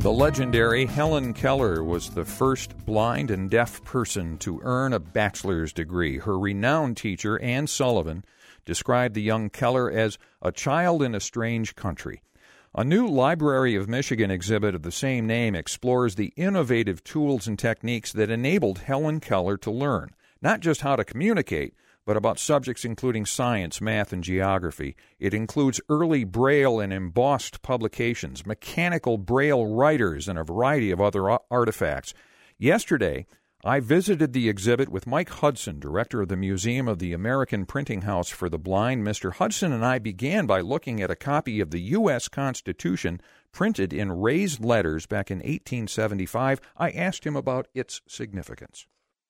The legendary Helen Keller was the first blind and deaf person to earn a bachelor's degree. Her renowned teacher, Anne Sullivan, described the young Keller as a child in a strange country. A new Library of Michigan exhibit of the same name explores the innovative tools and techniques that enabled Helen Keller to learn, not just how to communicate, but about subjects including science, math, and geography. It includes early Braille and embossed publications, mechanical Braille writers, and a variety of other artifacts. Yesterday, I visited the exhibit with Mike Hudson, director of the Museum of the American Printing House for the Blind. Mr. Hudson and I began by looking at a copy of the U.S. Constitution printed in raised letters back in 1875. I asked him about its significance.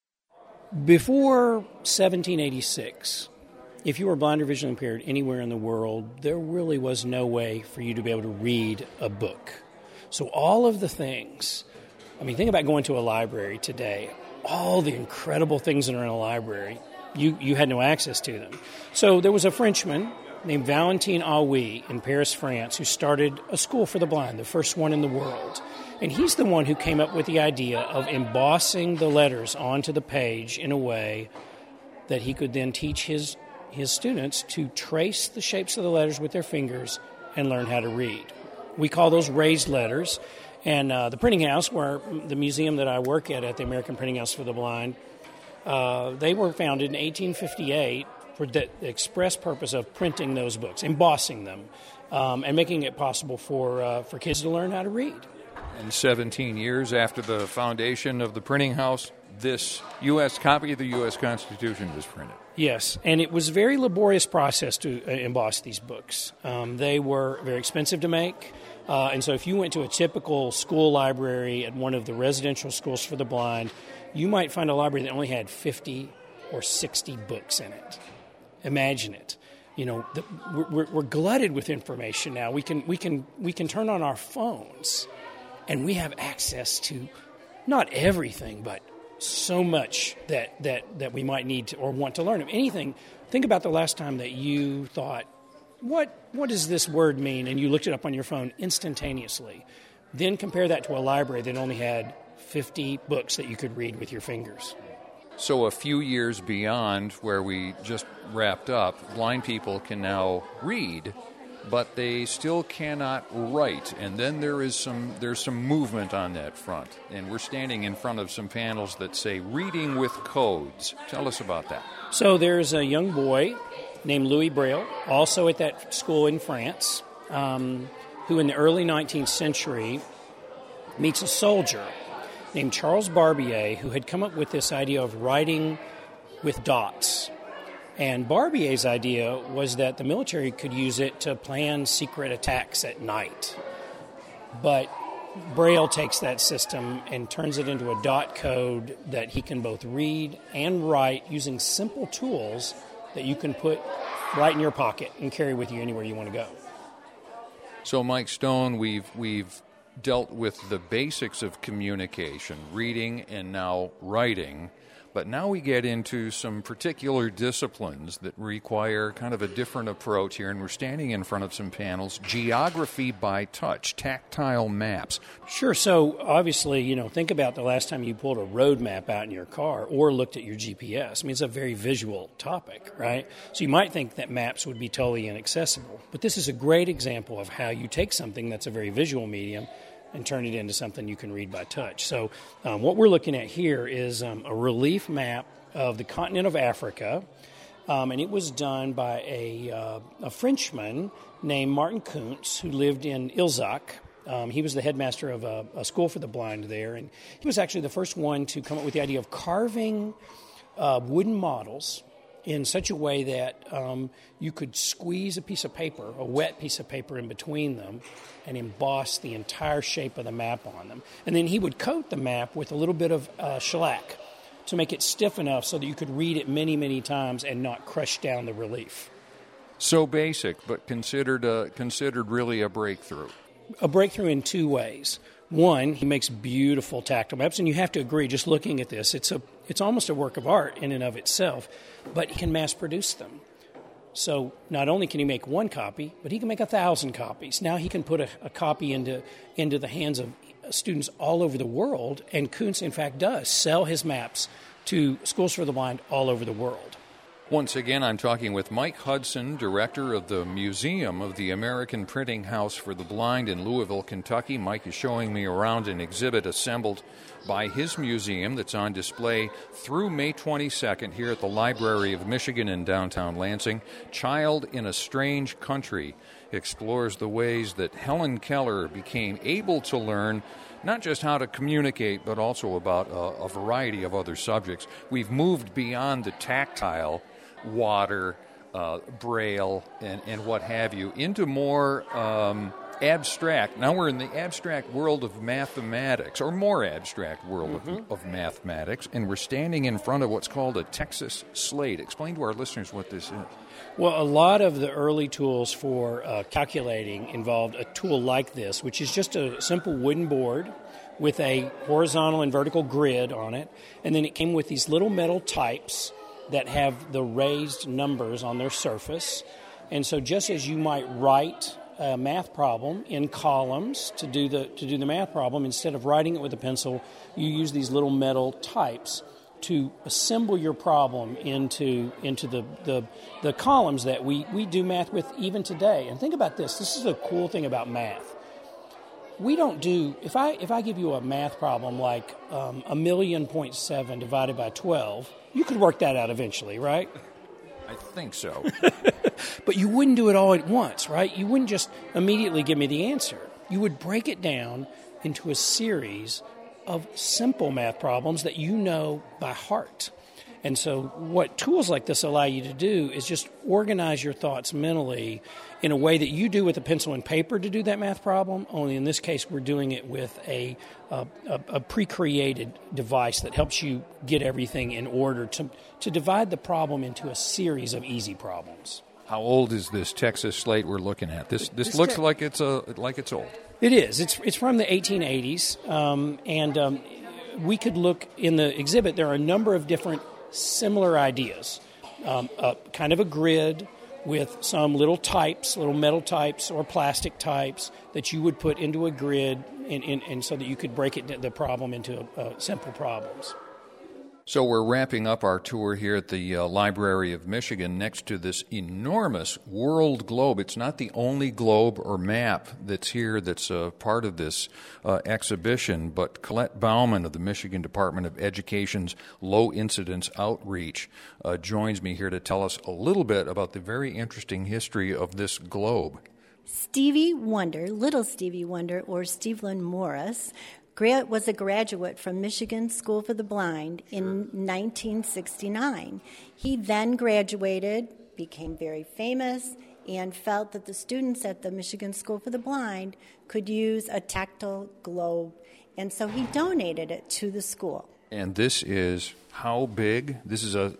Before 1786, if you were blind or visually impaired anywhere in the world, there really was no way for you to be able to read a book. So all of the things, think about going to a library today. All the incredible things that are in a library, you had no access to them. So there was a Frenchman named Valentin Aoui in Paris, France, who started a school for the blind, the first one in the world. And he's the one who came up with the idea of embossing the letters onto the page in a way that he could then teach his students to trace the shapes of the letters with their fingers and learn how to read. We call those raised letters. And the printing house, where the museum that I work at the American Printing House for the Blind, they were founded in 1858 for the express purpose of printing those books, embossing them, and making it possible for kids to learn how to read. And 17 years after the foundation of the printing house, this U.S. copy of the U.S. Constitution was printed. Yes, and it was a very laborious process to emboss these books. They were very expensive to make, and so if you went to a typical school library at one of the residential schools for the blind, you might find a library that only had 50 or 60 books in it. Imagine it. We're glutted with information now. We can turn on our phones, and we have access to not everything, but so much that we might need to or want to learn. If anything, think about the last time that you thought, what does this word mean? And you looked it up on your phone instantaneously. Then compare that to a library that only had 50 books that you could read with your fingers. So a few years beyond where we just wrapped up, blind people can now read, but they still cannot write. And then there's some movement on that front. And we're standing in front of some panels that say reading with codes. Tell us about that. So there's a young boy named Louis Braille, also at that school in France, who in the early 19th century meets a soldier named Charles Barbier, who had come up with this idea of writing with dots. And Barbier's idea was that the military could use it to plan secret attacks at night. But Braille takes that system and turns it into a dot code that he can both read and write using simple tools that you can put right in your pocket and carry with you anywhere you want to go. So, Mike Stone, we've dealt with the basics of communication, reading and now writing. But now we get into some particular disciplines that require kind of a different approach here, and we're standing in front of some panels. Geography by touch, tactile maps. Sure. So obviously, think about the last time you pulled a road map out in your car or looked at your GPS. It's a very visual topic, right? So you might think that maps would be totally inaccessible. But this is a great example of how you take something that's a very visual medium and turn it into something you can read by touch. So what we're looking at here is a relief map of the continent of Africa, and it was done by a Frenchman named Martin Kuntz, who lived in Ilzac. He was the headmaster of a school for the blind there, and he was actually the first one to come up with the idea of carving wooden models in such a way that you could squeeze a piece of paper, a wet piece of paper in between them, and emboss the entire shape of the map on them. And then he would coat the map with a little bit of shellac to make it stiff enough so that you could read it many, many times and not crush down the relief. So basic, but considered really a breakthrough. A breakthrough in two ways. One, he makes beautiful tactile maps, and you have to agree, just looking at this, it's almost a work of art in and of itself, but he can mass produce them. So not only can he make one copy, but he can make 1,000 copies. Now he can put a copy into the hands students all over the world, and Koontz, in fact, does sell his maps to schools for the blind all over the world. Once again, I'm talking with Mike Hudson, director of the Museum of the American Printing House for the Blind in Louisville, Kentucky. Mike is showing me around an exhibit assembled by his museum that's on display through May 22nd here at the Library of Michigan in downtown Lansing. Child in a Strange Country explores the ways that Helen Keller became able to learn not just how to communicate, but also about a variety of other subjects. We've moved beyond the tactile, water, braille, and what have you, into more abstract. Now we're in the abstract world of mathematics, or more abstract world of mathematics, and we're standing in front of what's called a Texas slate. Explain to our listeners what this is. Well, a lot of the early tools for calculating involved a tool like this, which is just a simple wooden board with a horizontal and vertical grid on it, and then it came with these little metal types that have the raised numbers on their surface. And so just as you might write a math problem in columns to do the math problem, instead of writing it with a pencil, you use these little metal types to assemble your problem into the columns that we do math with even today. And think about this. This is the cool thing about math. We don't do, if I give you a math problem like 1,000,000.7 divided by 12, you could work that out eventually, right? I think so. But you wouldn't do it all at once, right? You wouldn't just immediately give me the answer. You would break it down into a series of simple math problems that you know by heart. And so what tools like this allow you to do is just organize your thoughts mentally in a way that you do with a pencil and paper to do that math problem, only in this case we're doing it with a pre-created device that helps you get everything in order to divide the problem into a series of easy problems. How old is this Texas slate we're looking at? This looks like it's old. It is. It's from the 1880s, and we could look in the exhibit. There are a number of different similar ideas, kind of a grid with some little types, little metal types or plastic types that you would put into a grid, and so that you could break the problem into simple problems. So we're wrapping up our tour here at the Library of Michigan next to this enormous world globe. It's not the only globe or map that's here that's part of this exhibition, but Colette Bauman of the Michigan Department of Education's Low Incidence Outreach joins me here to tell us a little bit about the very interesting history of this globe. Stevie Wonder, Little Stevie Wonder, or Stevland Morris, was a graduate from Michigan School for the Blind in 1969. He then graduated, became very famous, and felt that the students at the Michigan School for the Blind could use a tactile globe, and so he donated it to the school. And this is how big? This is a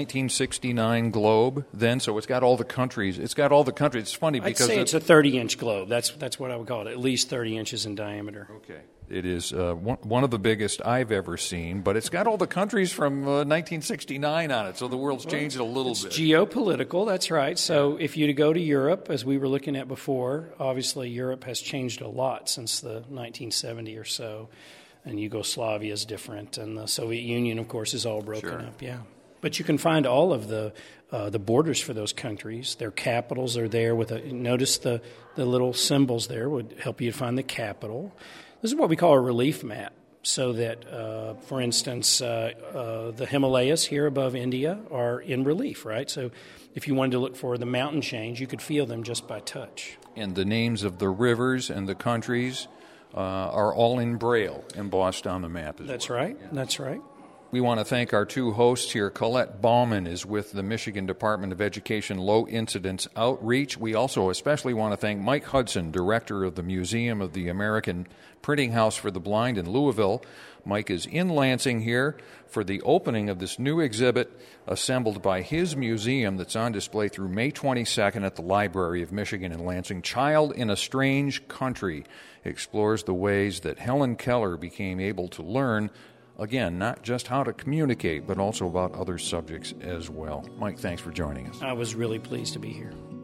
1969 globe then, so it's got all the countries. It's funny because I'd say it's a 30-inch globe. That's what I would call it, at least 30 inches in diameter. Okay. It is one of the biggest I've ever seen, but it's got all the countries from 1969 on it, so the world's changed a little bit. It's geopolitical, that's right. So if you go to Europe, as we were looking at before, obviously Europe has changed a lot since the 1970 or so, and Yugoslavia is different, and the Soviet Union, of course, is all broken up, yeah. But you can find all of the borders for those countries. Their capitals are there. Notice the little symbols there would help you to find the capital. This is what we call a relief map, so that, for instance, the Himalayas here above India are in relief, right? So if you wanted to look for the mountain chains, you could feel them just by touch. And the names of the rivers and the countries are all in Braille, embossed on the map as That's well. right. That's right. We want to thank our two hosts here. Colette Bauman is with the Michigan Department of Education Low Incidence Outreach. We also especially want to thank Mike Hudson, director of the Museum of the American Printing House for the Blind in Louisville. Mike is in Lansing here for the opening of this new exhibit assembled by his museum that's on display through May 22nd at the Library of Michigan in Lansing. Child in a Strange Country explores the ways that Helen Keller became able to learn, again, not just how to communicate, but also about other subjects as well. Mike, thanks for joining us. I was really pleased to be here.